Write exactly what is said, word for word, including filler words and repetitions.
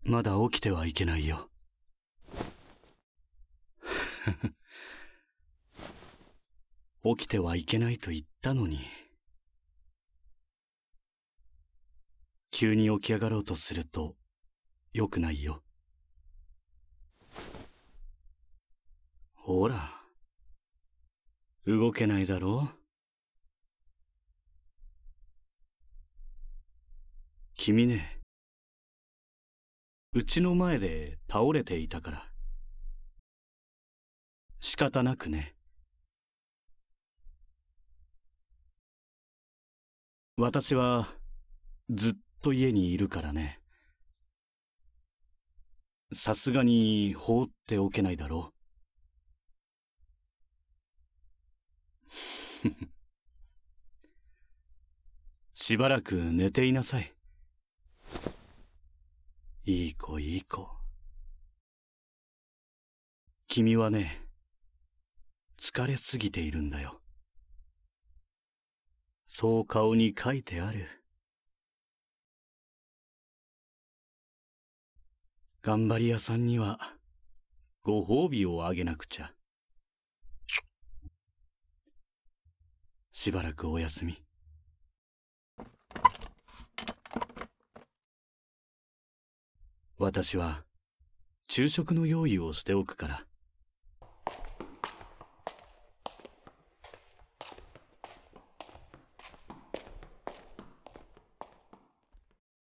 まだ起きてはいけないよ。起きてはいけないと言ったのに。急に起き上がろうとすると良くないよ。ほら、動けないだろう？君ね、うちの前で倒れていたから。仕方なくね。私はずっと家にいるからね。さすがに放っておけないだろう。しばらく寝ていなさい。いい子いい子。君はね、疲れすぎているんだよ。そう顔に書いてある。頑張り屋さんにはご褒美をあげなくちゃ。しばらくお休み。私は昼食の用意をしておくから。